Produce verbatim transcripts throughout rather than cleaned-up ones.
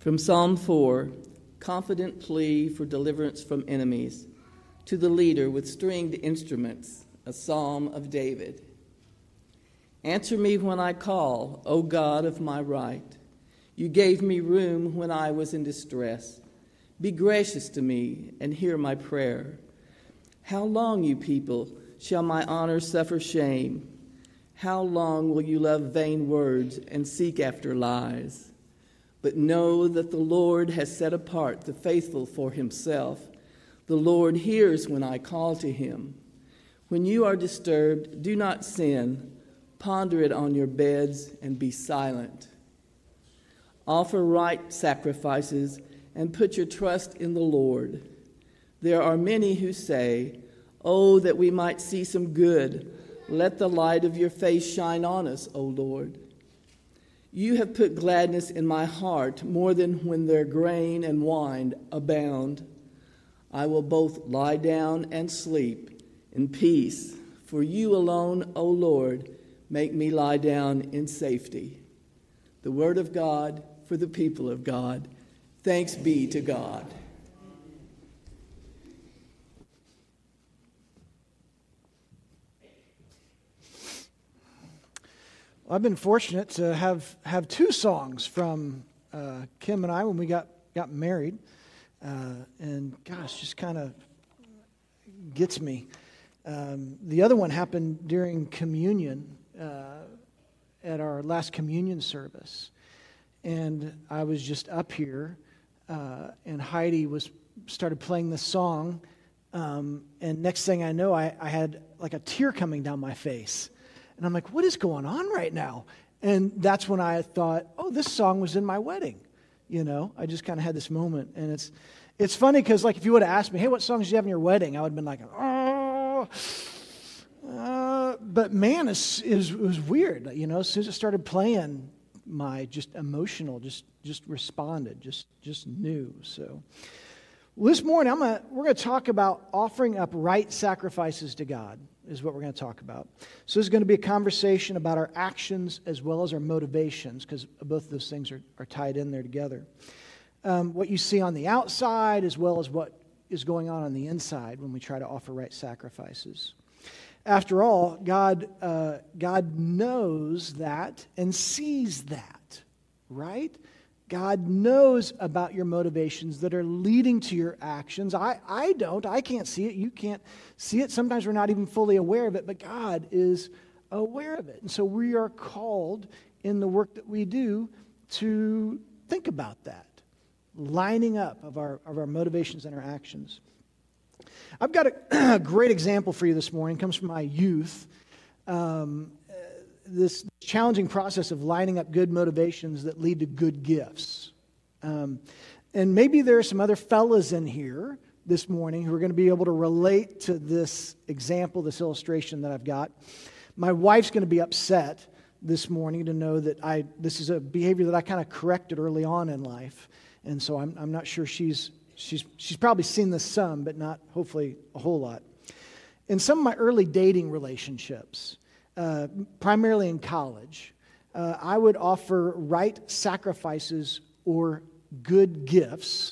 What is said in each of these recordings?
From Psalm four, confident plea for deliverance from enemies, to the leader with stringed instruments, a psalm of David. Answer me when I call, O God of my right. You gave me room when I was in distress. Be gracious to me and hear my prayer. How long, you people, shall my honor suffer shame? How long will you love vain words and seek after lies? But know that the Lord has set apart the faithful for himself. The Lord hears when I call to him. When you are disturbed, do not sin. Ponder it on your beds and be silent. Offer right sacrifices and put your trust in the Lord. There are many who say, "Oh, that we might see some good. Let the light of your face shine on us, O Lord." You have put gladness in my heart more than when their grain and wine abound. I will both lie down and sleep in peace, for you alone, O Lord, make me lie down in safety. The word of God for the people of God. Thanks be to God. I've been fortunate to have, have two songs from uh, Kim and I when we got, got married. Uh, and gosh, just kind of gets me. Um, the other one happened during communion, uh, at our last communion service. And I was just up here, uh, and Heidi was started playing this song. Um, and next thing I know, I, I had like a tear coming down my face. And I'm like, what is going on right now? And that's when I thought, oh, this song was in my wedding. You know, I just kind of had this moment. And it's it's funny because, like, if you would have asked me, hey, what songs did you have in your wedding? I would have been like, oh. Uh, but man, it's, it, was, it was weird. You know, as soon as it started playing, my just emotional just just responded, just just knew. So well, this morning, I'm gonna, we're going to talk about offering up right sacrifices to God. Is what we're going to talk about. So this is going to be a conversation about our actions as well as our motivations, because both of those things are, are tied in there together. Um, what you see on the outside as well as what is going on on the inside when we try to offer right sacrifices. After all, God, uh, God knows that and sees that, right? God knows about your motivations that are leading to your actions. I, I don't. I can't see it. You can't see it. Sometimes we're not even fully aware of it, but God is aware of it. And so we are called in the work that we do to think about that, lining up of our, of our motivations and our actions. I've got a, a great example for you this morning. It comes from my youth. Um, this challenging process of lining up good motivations that lead to good gifts. Um, and maybe there are some other fellas in here this morning who are going to be able to relate to this example, this illustration that I've got. My wife's going to be upset this morning to know that I this is a behavior that I kind of corrected early on in life. And so I'm, I'm not sure she's, she's, she's probably seen this some, but not hopefully a whole lot. In some of my early dating relationships, Uh, primarily in college, uh, I would offer right sacrifices or good gifts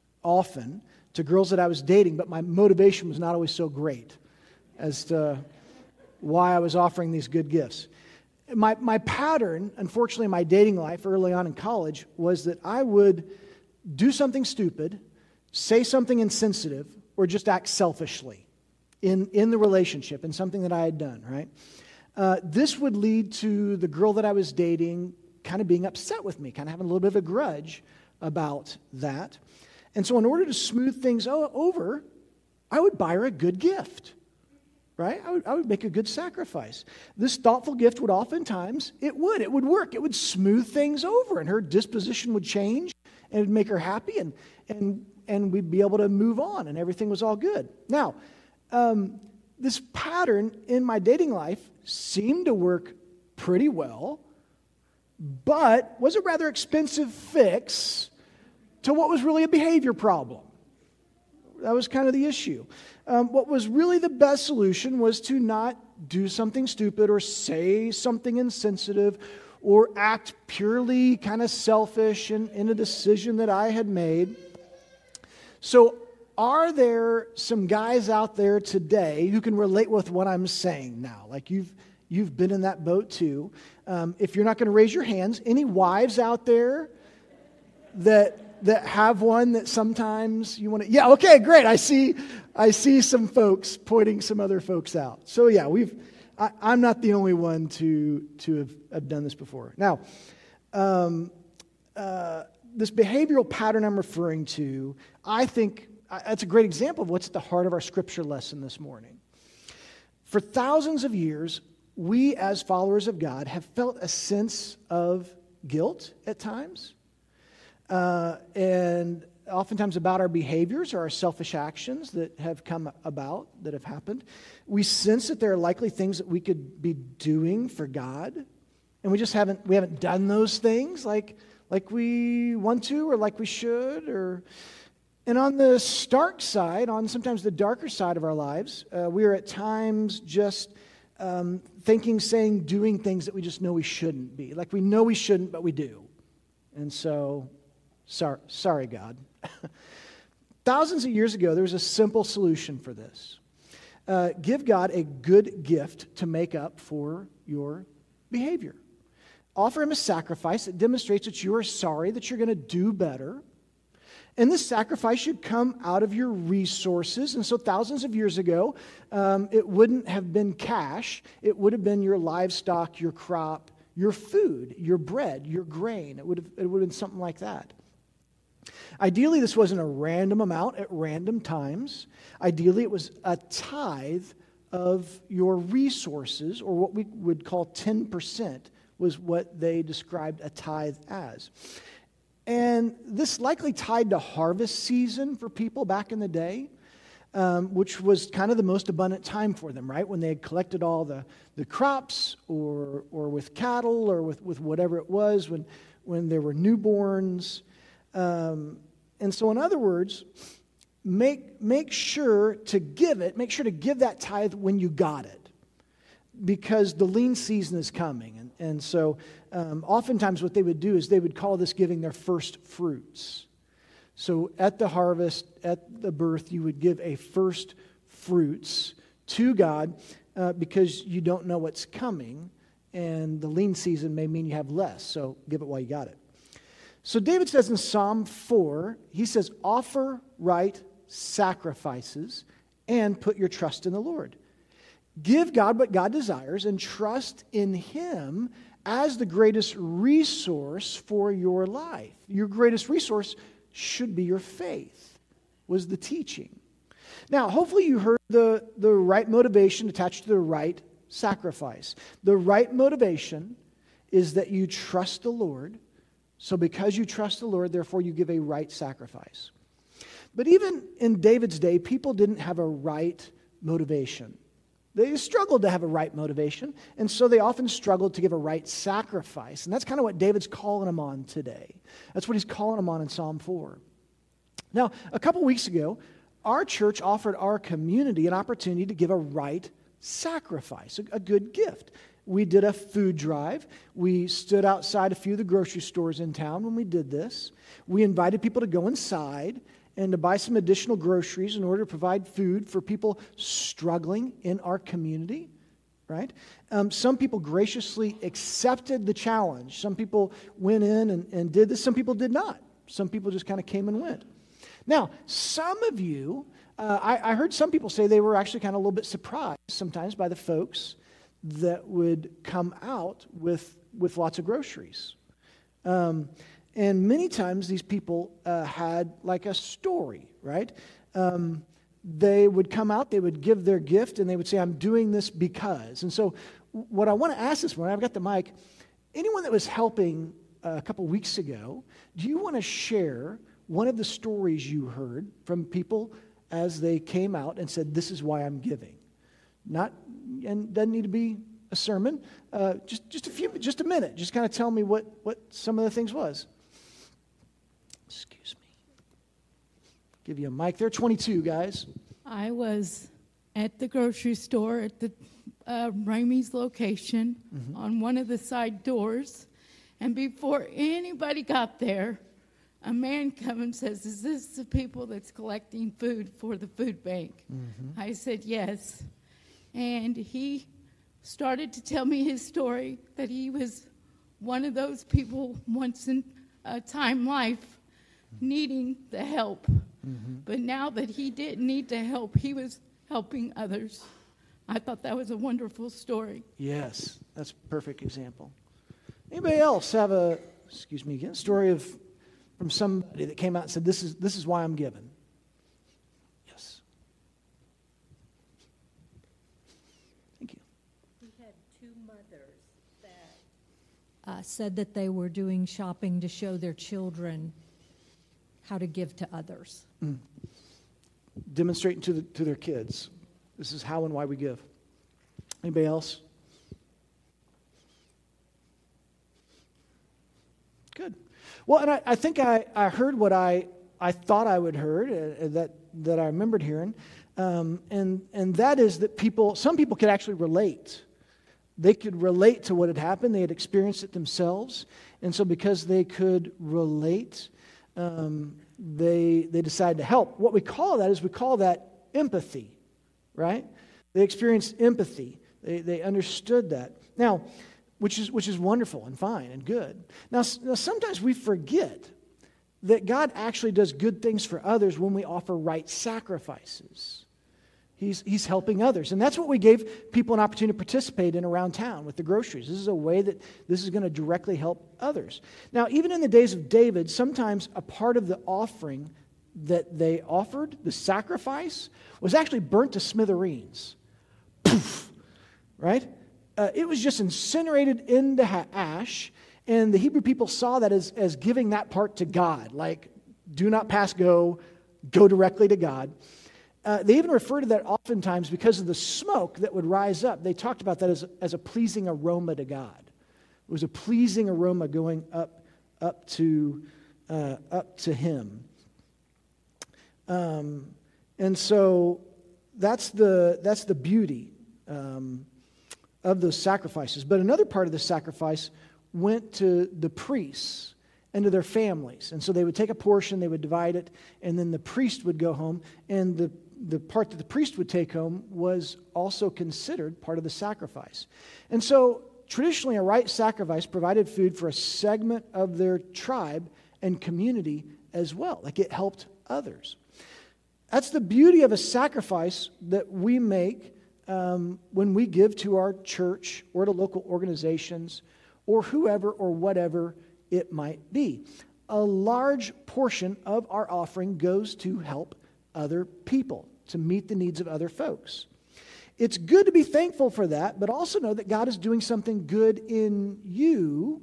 often to girls that I was dating, but my motivation was not always so great as to why I was offering these good gifts. My, my pattern, unfortunately, in my dating life early on in college was that I would do something stupid, say something insensitive, or just act selfishly in, in the relationship, in something that I had done, right? Uh, this would lead to the girl that I was dating kind of being upset with me, kind of having a little bit of a grudge about that. And so in order to smooth things o- over, I would buy her a good gift, right? I would, I would make a good sacrifice. This thoughtful gift would oftentimes, it would, it would work. It would smooth things over, and her disposition would change, and it would make her happy, and and and we'd be able to move on, and everything was all good. Now, um, this pattern in my dating life seemed to work pretty well, but was a rather expensive fix to what was really a behavior problem. That was kind of the issue. Um, what was really the best solution was to not do something stupid or say something insensitive or act purely kind of selfish in, in a decision that I had made. So are there some guys out there today who can relate with what I'm saying now? Like you've you've been in that boat too. Um, if you're not going to raise your hands, any wives out there that that have one that sometimes you want to? Yeah, okay, great. I see I see some folks pointing some other folks out. So yeah, we've. I, I'm not the only one to to have, have done this before. Now, um, uh, this behavioral pattern I'm referring to, I think that's a great example of what's at the heart of our scripture lesson this morning. For thousands of years, we as followers of God have felt a sense of guilt at times, uh, and oftentimes about our behaviors or our selfish actions that have come about, that have happened. We sense that there are likely things that we could be doing for God, and we just haven't we haven't done those things like like we want to or like we should. Or and on the stark side, on sometimes the darker side of our lives, uh, we are at times just um, thinking, saying, doing things that we just know we shouldn't be. Like we know we shouldn't, but we do. And so, sorry, sorry God. Thousands of years ago, there was a simple solution for this. Uh, give God a good gift to make up for your behavior. Offer Him a sacrifice that demonstrates that you are sorry, that you're going to do better. And this sacrifice should come out of your resources. And so thousands of years ago, um, it wouldn't have been cash. It would have been your livestock, your crop, your food, your bread, your grain. It would have, it would have been something like that. Ideally, this wasn't a random amount at random times. Ideally, it was a tithe of your resources, or what we would call ten percent was what they described a tithe as. And this likely tied to harvest season for people back in the day, um, which was kind of the most abundant time for them, right? When they had collected all the, the crops, or or with cattle, or with, with whatever it was, when, when there were newborns. Um, and so in other words, make, make sure to give it, make sure to give that tithe when you got it, because the lean season is coming. And, and so um, oftentimes what they would do is they would call this giving their first fruits. So at the harvest, at the birth, you would give a first fruits to God uh, because you don't know what's coming, and the lean season may mean you have less, so give it while you got it. So David says in Psalm four, he says, offer right sacrifices and put your trust in the Lord. Give God what God desires and trust in Him as the greatest resource for your life. Your greatest resource should be your faith, was the teaching. Now, hopefully you heard the, the right motivation attached to the right sacrifice. The right motivation is that you trust the Lord. So because you trust the Lord, therefore you give a right sacrifice. But even in David's day, people didn't have a right motivation. They struggled to have a right motivation, and so they often struggled to give a right sacrifice. And that's kind of what David's calling them on today. That's what he's calling them on in Psalm four. Now, a couple weeks ago, our church offered our community an opportunity to give a right sacrifice, a, a good gift. We did a food drive. We stood outside a few of the grocery stores in town when we did this. We invited people to go inside and to buy some additional groceries in order to provide food for people struggling in our community, right? Um, some people graciously accepted the challenge. Some people went in and, and did this. Some people did not. Some people just kind of came and went. Now, some of you, uh, I, I heard some people say they were actually kind of a little bit surprised sometimes by the folks that would come out with, with lots of groceries. Um, and many times these people uh, had like a story, right? Um, they would come out, they would give their gift, and they would say, I'm doing this because. And so what I want to ask this morning, I've got the mic, anyone that was helping uh, a couple weeks ago, do you want to share one of the stories you heard from people as they came out and said, this is why I'm giving? Not, and doesn't need to be a sermon. Uh, just, just a few, just a minute. Just kind of tell me what, what some of the things was. Excuse me. Give you a mic there. twenty-two, guys. I was at the grocery store at the uh, Ramey's location mm-hmm. on one of the side doors, And before anybody got there, a man comes and says, is this the people that's collecting food for the food bank? Mm-hmm. I said, yes. And he started to tell me his story, that he was one of those people once in a time life needing the help. Mm-hmm. But now that he didn't need the help, he was helping others. I thought that was a wonderful story. Yes, that's a perfect example. Anybody else have a, excuse me again, story of from somebody that came out and said, this is this is why I'm giving? Yes. Thank you. We had two mothers that uh, said that they were doing shopping to show their children how to give to others. Mm. Demonstrating to the, to their kids. This is how and why we give. Anybody else? Good. Well, and I, I think I, I heard what I, I thought I would heard, uh, that, that I remembered hearing, um, and, and that is that people, some people could actually relate. They could relate to what had happened. They had experienced it themselves, and so because they could relate, um, they, they decided to help. What we call that is we call that empathy. Right? They experienced empathy. They, they understood that. Now, which is which is wonderful and fine and good. Now, now, sometimes we forget that God actually does good things for others when we offer right sacrifices. He's, he's helping others. And that's what we gave people an opportunity to participate in around town with the groceries. This is a way that this is going to directly help others. Now, even in the days of David, sometimes a part of the offering that they offered, the sacrifice, was actually burnt to smithereens. Poof! Right? Uh, it was just incinerated into ha- ash, and the Hebrew people saw that as, as giving that part to God. Like, do not pass go, go directly to God. Uh, they even referred to that oftentimes because of the smoke that would rise up. They talked about that as, as a pleasing aroma to God. It was a pleasing aroma going up, up, to, uh, up to Him. Um, and so that's the that's the beauty um, of those sacrifices. But another part of the sacrifice went to the priests and to their families. And so they would take a portion, they would divide it, and then the priest would go home. And the, the part that the priest would take home was also considered part of the sacrifice. And so traditionally, a right sacrifice provided food for a segment of their tribe and community as well. Like, it helped others. That's the beauty of a sacrifice that we make um, when we give to our church or to local organizations or whoever or whatever it might be. A large portion of our offering goes to help other people, to meet the needs of other folks. It's good to be thankful for that, but also know that God is doing something good in you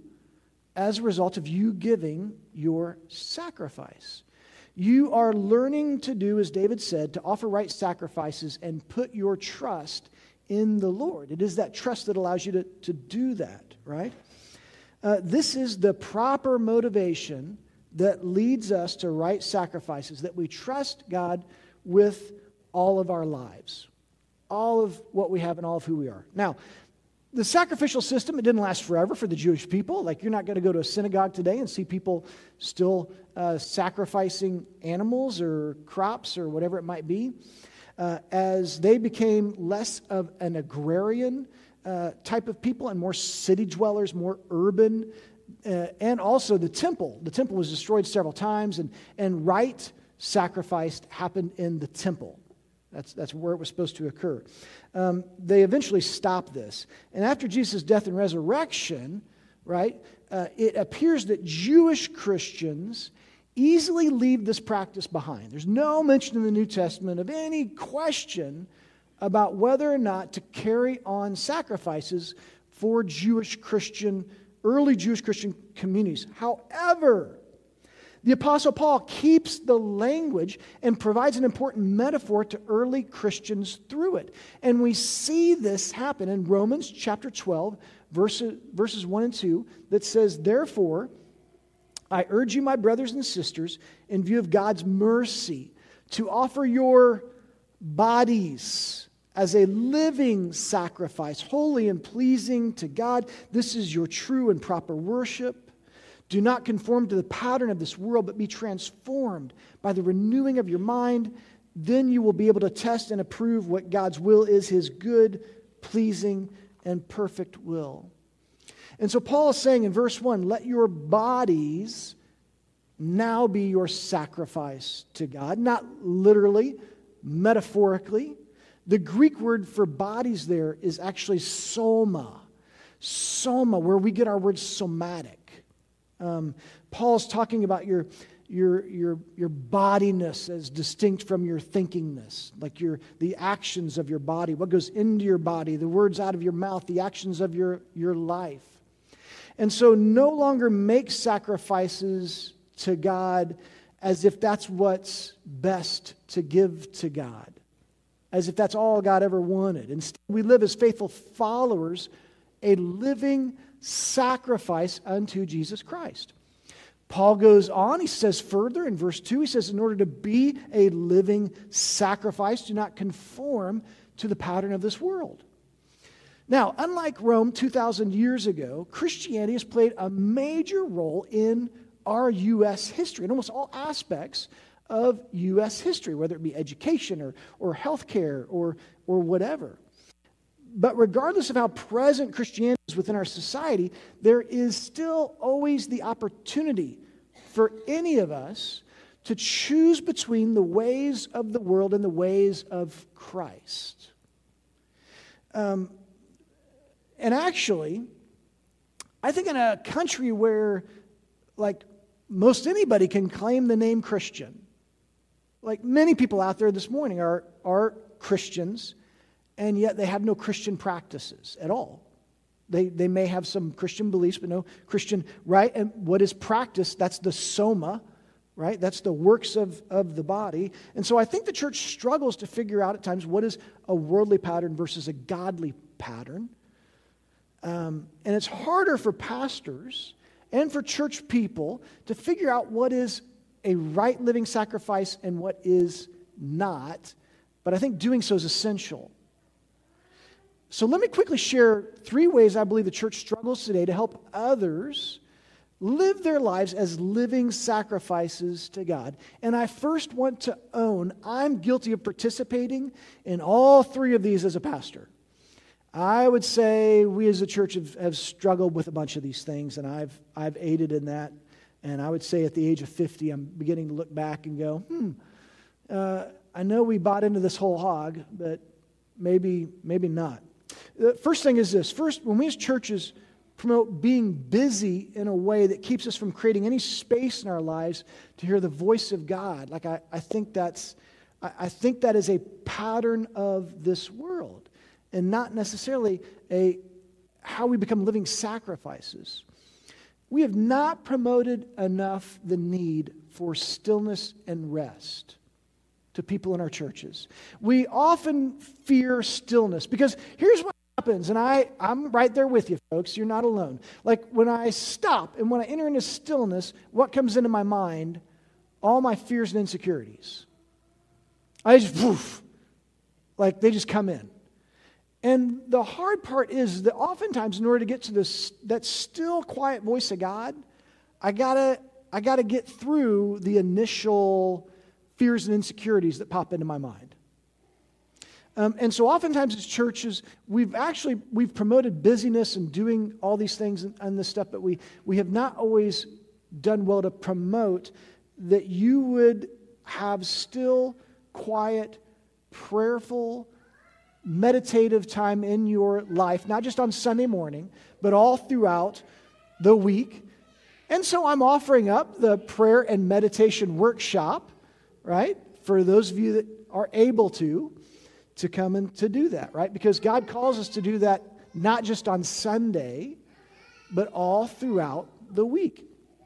as a result of you giving your sacrifice. You are learning to do, as David said, to offer right sacrifices and put your trust in the Lord. It is that trust that allows you to, to do that, right? Uh, this is the proper motivation that leads us to right sacrifices, that we trust God with all of our lives, all of what we have and all of who we are. Now, the sacrificial system, it didn't last forever for the Jewish people. Like, you're not going to go to a synagogue today and see people still uh, sacrificing animals or crops or whatever it might be. Uh, as they became less of an agrarian uh, type of people and more city dwellers, more urban, uh, and also the temple. The temple was destroyed several times, and, and right sacrifice happened in the temple. That's, that's where it was supposed to occur. Um, they eventually stopped this. And after Jesus' death and resurrection, right, uh, it appears that Jewish Christians easily leave this practice behind. There's no mention in the New Testament of any question about whether or not to carry on sacrifices for Jewish Christian, early Jewish Christian communities. However, the Apostle Paul keeps the language and provides an important metaphor to early Christians through it. And we see this happen in Romans chapter twelve, verses, verses one and two, that says, "Therefore, I urge you, my brothers and sisters, in view of God's mercy, to offer your bodies as a living sacrifice, holy and pleasing to God. This is your true and proper worship." Do not conform to the pattern of this world, but be transformed by the renewing of your mind. Then you will be able to test and approve what God's will is, his good, pleasing, and perfect will. And so Paul is saying in verse one, let your bodies now be your sacrifice to God. Not literally, metaphorically. The Greek word for bodies there is actually soma. Soma, where we get our word somatic. Um, Paul's talking about your, your, your, your bodiness as distinct from your thinkingness, like your, the actions of your body, what goes into your body, the words out of your mouth, the actions of your, your life. And so no longer make sacrifices to God as if that's what's best to give to God, as if that's all God ever wanted. Instead, we live as faithful followers, a living sacrifice unto Jesus Christ. Paul goes on, he says further in verse two, he says, in order to be a living sacrifice, do not conform to the pattern of this world. Now, unlike Rome two thousand years ago, Christianity has played a major role in our U S history, in almost all aspects of U S history, whether it be education or, or healthcare or, or whatever. But regardless of how present Christianity is within our society, there is still always the opportunity for any of us to choose between the ways of the world and the ways of Christ. Um, and actually, I think in a country where, like, most anybody can claim the name Christian, like many people out there this morning are, are Christians, and yet they have no Christian practices at all. They, they may have some Christian beliefs, but no Christian, right? And what is practice? That's the soma, right? That's the works of, of the body. And so I think the church struggles to figure out at times what is a worldly pattern versus a godly pattern. Um, and it's harder for pastors and for church people to figure out what is a right living sacrifice and what is not. But I think doing so is essential. So let me quickly share three ways I believe the church struggles today to help others live their lives as living sacrifices to God. And I first want to own I'm guilty of participating in all three of these as a pastor. I would say we as a church have, have struggled with a bunch of these things, and I've, I've aided in that. And I would say at the age of fifty, I'm beginning to look back and go, hmm, uh, I know we bought into this whole hog, but maybe, maybe not. The first thing is this. First, when we as churches promote being busy in a way that keeps us from creating any space in our lives to hear the voice of God, like I, I think that's, I, I think that is a pattern of this world, and not necessarily a how we become living sacrifices. We have not promoted enough the need for stillness and rest to people in our churches. We often fear stillness because here's what happens, and I, I'm right there with you, folks. You're not alone. Like when I stop and when I enter into stillness, what comes into my mind? All my fears and insecurities. I just, poof, like they just come in. And the hard part is that oftentimes in order to get to this, that still quiet voice of God, I gotta, I gotta get through the initial fears and insecurities that pop into my mind. Um, and so oftentimes as churches, we've actually, we've promoted busyness and doing all these things and, and this stuff, but we, we have not always done well to promote that you would have still, quiet, prayerful, meditative time in your life, not just on Sunday morning, but all throughout the week. And so I'm offering up the prayer and meditation workshop, right, for those of you that are able to, to come and to do that, right? Because God calls us to do that not just on Sunday, but all throughout the week.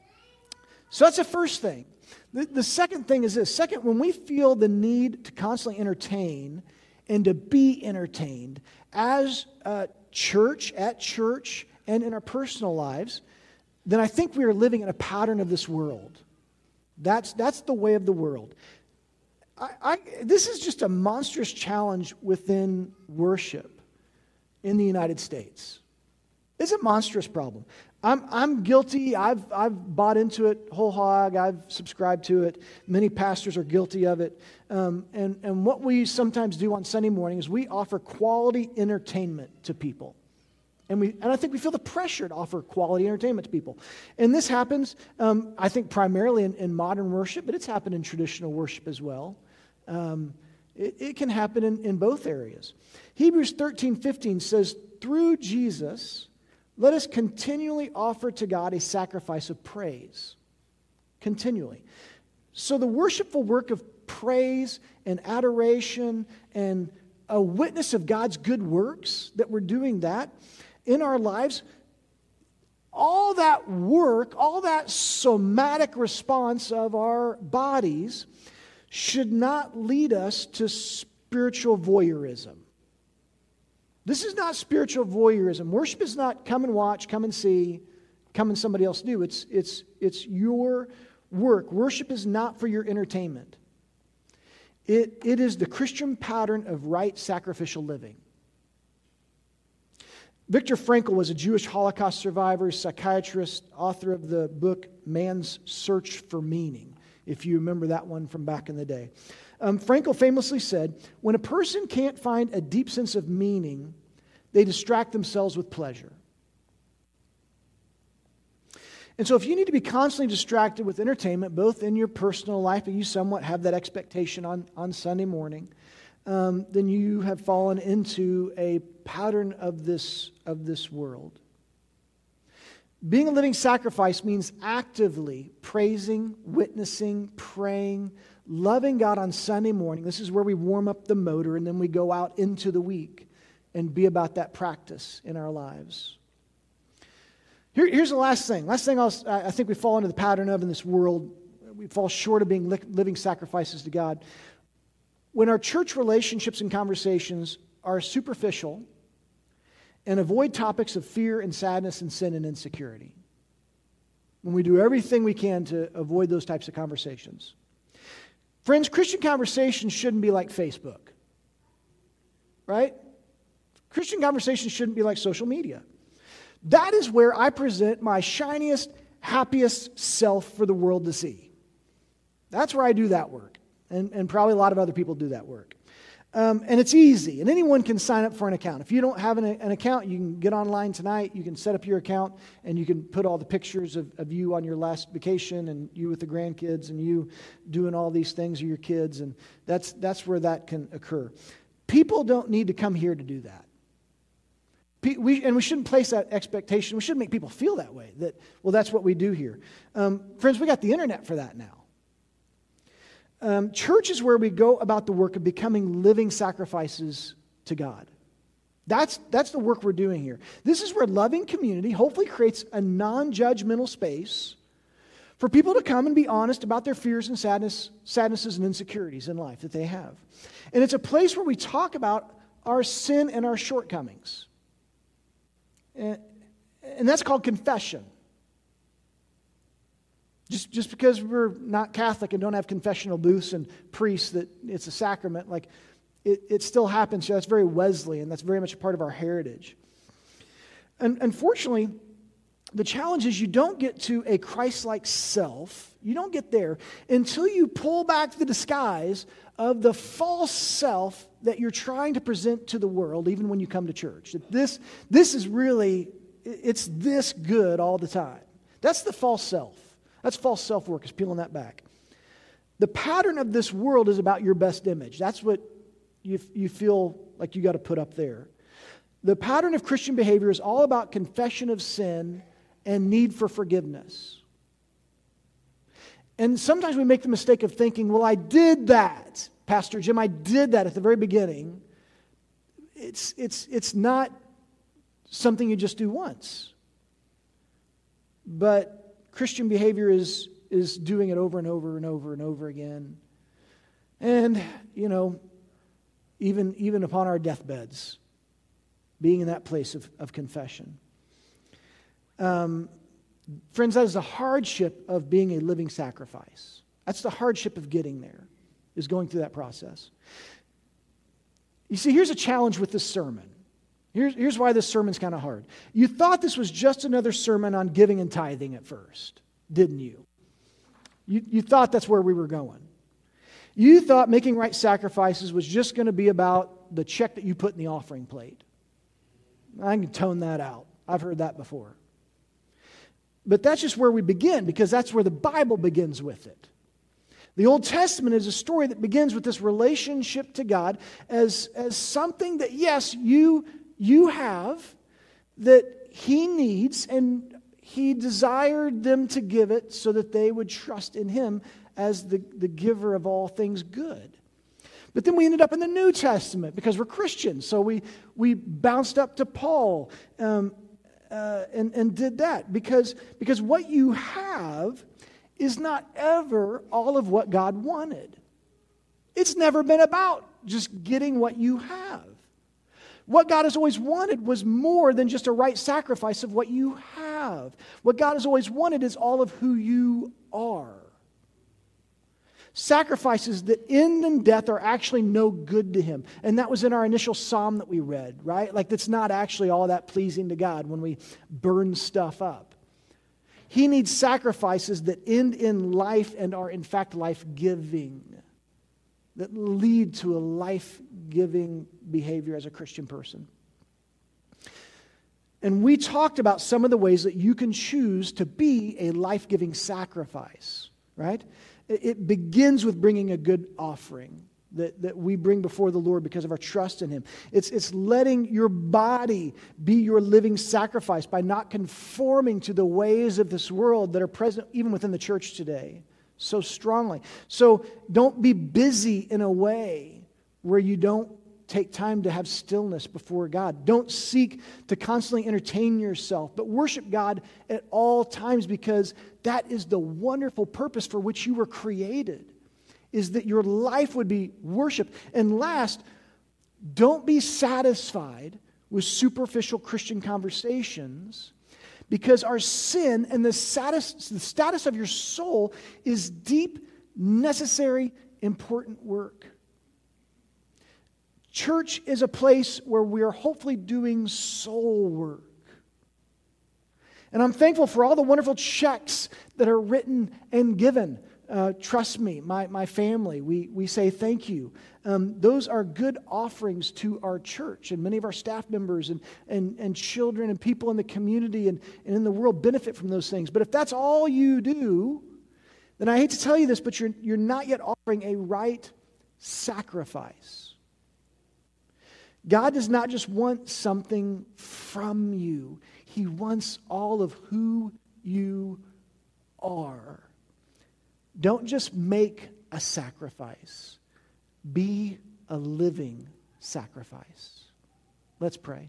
So that's the first thing. The, the second thing is this. Second, when we feel the need to constantly entertain and to be entertained as a church, at church, and in our personal lives, then I think we are living in a pattern of this world. That's, that's the way of the world. I, I, this is just a monstrous challenge within worship in the United States. It's a monstrous problem. I'm, I'm guilty. I've, I've bought into it whole hog. I've subscribed to it. Many pastors are guilty of it. Um, and, and what we sometimes do on Sunday morning is we offer quality entertainment to people. And, we, and I think we feel the pressure to offer quality entertainment to people. And this happens, um, I think, primarily in, in modern worship, but it's happened in traditional worship as well. Um, it, it can happen in, in both areas. Hebrews thirteen fifteen says, through Jesus, let us continually offer to God a sacrifice of praise. Continually. So the worshipful work of praise and adoration and a witness of God's good works, that we're doing that in our lives, all that work, all that somatic response of our bodies should not lead us to spiritual voyeurism. This is not spiritual voyeurism. Worship is not come and watch, come and see, come and somebody else do. It's, it's, it's your work. Worship is not for your entertainment. It, it is the Christian pattern of right sacrificial living. Viktor Frankl was a Jewish Holocaust survivor, psychiatrist, author of the book Man's Search for Meaning, if you remember that one from back in the day. Um, Frankl famously said, when a person can't find a deep sense of meaning, they distract themselves with pleasure. And so if you need to be constantly distracted with entertainment, both in your personal life, and you somewhat have that expectation on, on Sunday morning, um, then you have fallen into a pattern of this, of this world. Being a living sacrifice means actively praising, witnessing, praying, loving God on Sunday morning. This is where we warm up the motor, and then we go out into the week and be about that practice in our lives. Here, here's the last thing. Last thing I'll, I think we fall into the pattern of in this world. We fall short of being li- living sacrifices to God. When our church relationships and conversations are superficial and avoid topics of fear and sadness and sin and insecurity. When we do everything we can to avoid those types of conversations. Friends, Christian conversations shouldn't be like Facebook. Right? Christian conversations shouldn't be like social media. That is where I present my shiniest, happiest self for the world to see. That's where I do that work. And, and probably a lot of other people do that work. Um, and it's easy. And anyone can sign up for an account. If you don't have an, an account, you can get online tonight. You can set up your account and you can put all the pictures of, of you on your last vacation and you with the grandkids and you doing all these things with your kids. And that's, that's where that can occur. People don't need to come here to do that. We, and we shouldn't place that expectation. We shouldn't make people feel that way, that, well, that's what we do here. Um, friends, we got the internet for that now. Um, church is where we go about the work of becoming living sacrifices to God. That's, that's the work we're doing here. This is where loving community hopefully creates a non-judgmental space for people to come and be honest about their fears and sadness, sadnesses and insecurities in life that they have. And it's a place where we talk about our sin and our shortcomings. And, and that's called confession. Just, just because we're not Catholic and don't have confessional booths and priests that it's a sacrament, like it, it still happens. So that's very Wesleyan. That's very much a part of our heritage. And unfortunately, the challenge is you don't get to a Christ-like self. You don't get there until you pull back the disguise of the false self that you're trying to present to the world, even when you come to church. That this, this is really, it's this good all the time. That's the false self. That's false self-work, is peeling that back. The pattern of this world is about your best image. That's what you, you feel like you got to put up there. The pattern of Christian behavior is all about confession of sin and need for forgiveness. And sometimes we make the mistake of thinking, well, I did that, Pastor Jim, I did that at the very beginning. It's, it's, it's not something you just do once. But Christian behavior is, is doing it over and over and over and over again. And, you know, even, even upon our deathbeds, being in that place of, of confession. Um, friends, that is the hardship of being a living sacrifice. That's the hardship of getting there, is going through that process. You see, here's a challenge with this sermon. Here's, here's why this sermon's kind of hard. You thought this was just another sermon on giving and tithing at first, didn't you? You, you thought that's where we were going. You thought making right sacrifices was just going to be about the check that you put in the offering plate. I can tone that out. I've heard that before. But that's just where we begin, because that's where the Bible begins with it. The Old Testament is a story that begins with this relationship to God as, as something that, yes, you, you have, that He needs, and He desired them to give it so that they would trust in Him as the, the giver of all things good. But then we ended up in the New Testament because we're Christians. So we, we bounced up to Paul um, uh, and, and did that. Because, because what you have is not ever all of what God wanted. It's never been about just getting what you have. What God has always wanted was more than just a right sacrifice of what you have. What God has always wanted is all of who you are. Sacrifices that end in death are actually no good to Him. And that was in our initial psalm that we read, right? Like, that's not actually all that pleasing to God when we burn stuff up. He needs sacrifices that end in life and are in fact life-giving, that lead to a life-giving behavior as a Christian person. And we talked about some of the ways that you can choose to be a life-giving sacrifice, right? It begins with bringing a good offering that, that we bring before the Lord because of our trust in Him. It's, it's letting your body be your living sacrifice by not conforming to the ways of this world that are present even within the church today so strongly. So don't be busy in a way where you don't take time to have stillness before God. Don't seek to constantly entertain yourself, but worship God at all times, because that is the wonderful purpose for which you were created, is that your life would be worship. And last, don't be satisfied with superficial Christian conversations, because our sin and the status, the status of your soul is deep, necessary, important work. Church is a place where we are hopefully doing soul work. And I'm thankful for all the wonderful checks that are written and given. Uh, trust me, my, my family, we, we say thank you. Um, those are good offerings to our church, and many of our staff members and, and, and children and people in the community and, and in the world benefit from those things. But if that's all you do, then I hate to tell you this, but you're, you're not yet offering a right sacrifice. God does not just want something from you. He wants all of who you are. Don't just make a sacrifice. Be a living sacrifice. Let's pray.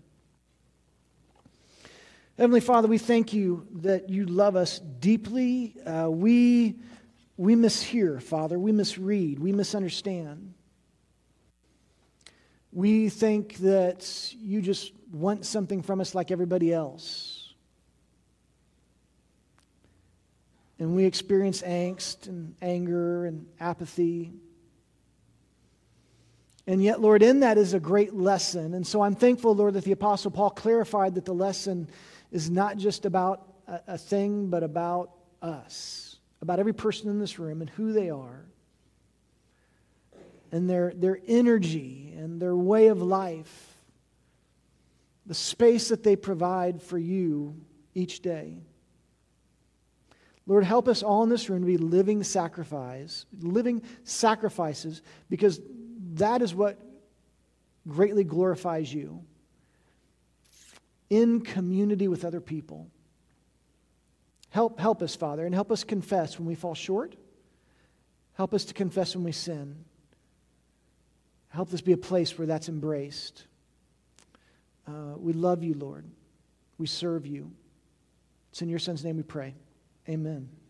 Heavenly Father, we thank you that you love us deeply. Uh, we, we mishear, Father. We misread. We misunderstand. We think that you just want something from us like everybody else. And we experience angst and anger and apathy. And yet, Lord, in that is a great lesson. And so I'm thankful, Lord, that the Apostle Paul clarified that the lesson is not just about a, a thing, but about us, about every person in this room and who they are, and their, their energy and their way of life, the space that they provide for you each day. Lord, help us all in this room to be living sacrifice, living sacrifices, because that is what greatly glorifies you, in community with other people. Help, help us, Father, and help us confess when we fall short. Help us to confess when we sin. Help this be a place where that's embraced. Uh, we love you, Lord. We serve you. It's in your Son's name we pray. Amen.